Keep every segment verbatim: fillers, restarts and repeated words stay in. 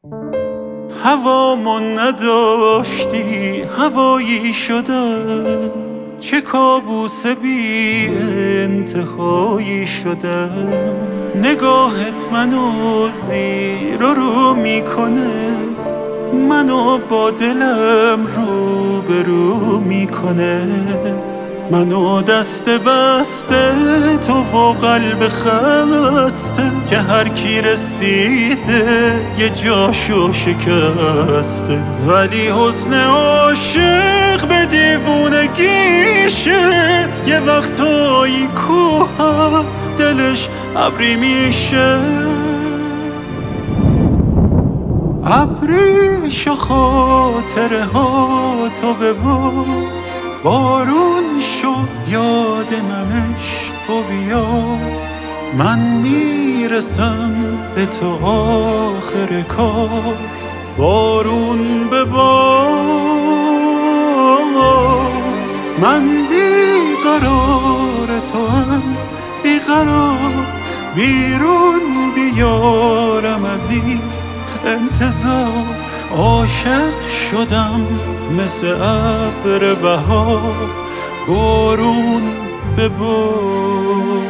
هوامون نداشتی هوایی شدم، چه کابوس بی انتهایی شدم. نگاهت منو زیر و رو میکنه، منو با دلم رو به رو میکنه. منو دست بسته تو و قلب خسته، که هر کی رسیده یه جاشو شکسته. ولی حسن عاشق به دیوونگیشه، یه وقتایی کوه دلش ابری میشه. ابریش و خاطره ها تو ببار، بارون شو یاد من عشق و بیا. من میرسم به تو آخر کار، بارون ببار. من بیقرار تو هم بیقرار، بیرون بیارم از این انتظار. عاشق شدم مثل ابر بهار، بارون ببار.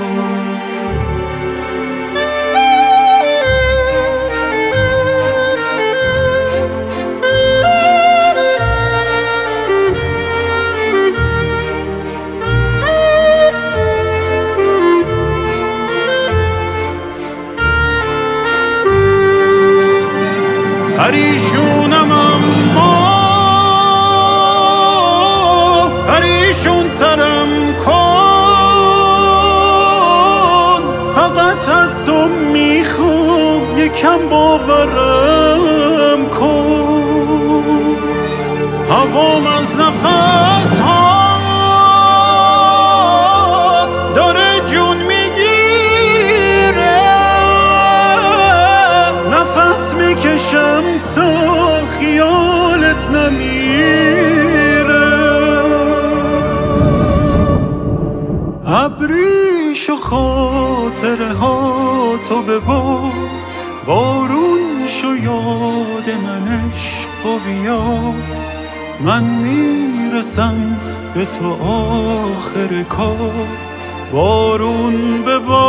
پریشونم اما پریشون ترم کن، فقط از تو میخوام یکم باورم کن. هوام از نفس هات داره جون میگیره، نفس میکشم تا خیالت نمیره. ابریش و خاطره ها تو ببار، بارون شو یاد من عشق و بیا. من میرسم به تو آخر کار، بارون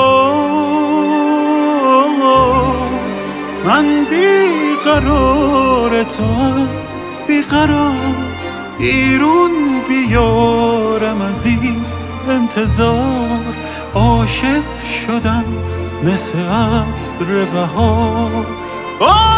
ببار. من بیقرار تو هم بیقرار، بیرون بیارم از این انتظار. عاشق شدم مثل ابر بهار.